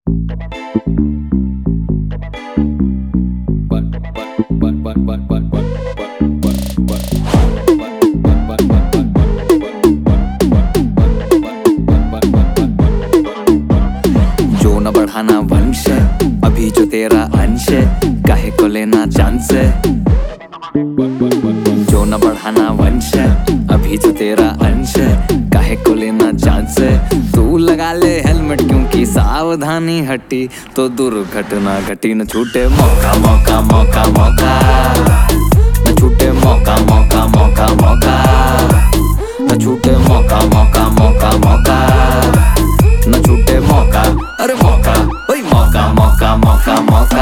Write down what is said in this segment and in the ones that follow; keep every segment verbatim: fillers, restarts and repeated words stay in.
जो न बढ़ाना वंश है, अभी जो तेरा अंश है, काहे को लेना चांस है। जो न बढ़ाना वंश है, अभी जो तेरा अंश है, काहे को लेना चांस है। तू लगा ले हेलमेट क्योंकि सावधानी हटी तो दुर्घटना घटी। न छूटे मौका मौका मौका मौका, न छूटे मौका मौका मौका मौका, न छूटे मौका मौका मौका मौका, न छूटे मौका। अरे मौका वही मौका मौका मौका मौका।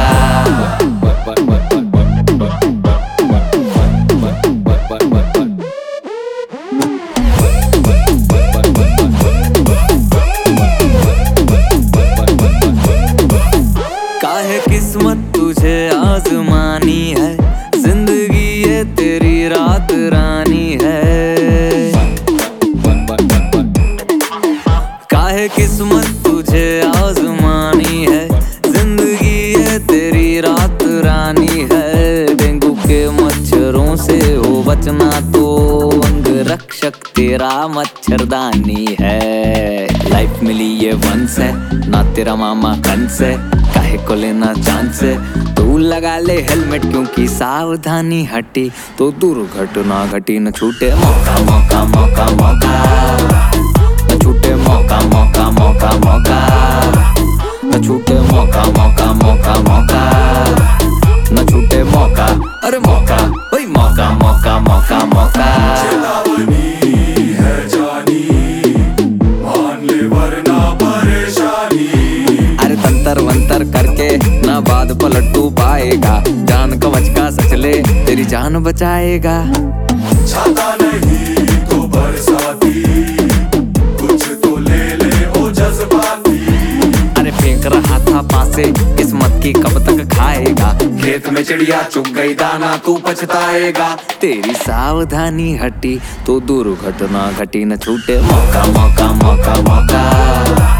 काहे किस्मत तुझे आजमानी है, जिंदगी ये तेरी रात रानी है। काहे किस्मत तुझे आजमानी है, जिंदगी ये तेरी रात रानी है। डेंगू के मच्छरों से हो बचना तो अंग रक्षक तेरा मच्छरदानी है। लाइफ मिली ये वंश है, ना तेरा मामा कंस है, काहे को लेना चांस है। तू लगा ले हेलमेट क्योंकि सावधानी हटी तो दुर्घटना घटी। न छूटे मौका मौका मौका मौका, न छूटे मौका मौका मौका मौका, न छूटे मौका मौका मौका मौका, न छूटे मौका। अरे मौका वही मौका मौका मौका मौका। चेतावनी है जानी, मान ले वरना परेशानी। अरे तंतर मंतर करके ना बाद पलट तू पाएगा, जान कवच का सच ले तेरी जान बचाएगा। छाता नहीं तो बरसाती, कुछ तो ले ले ओ जज्बाती। अरे फेंक रहा था पासे किस्मत की कब तक खाएगा, खेत में चिड़िया चुग गई दाना तू पछताएगा। तेरी सावधानी हटी तो दुर्घटना घटी। न छूटे मौका मौका मौका मौका।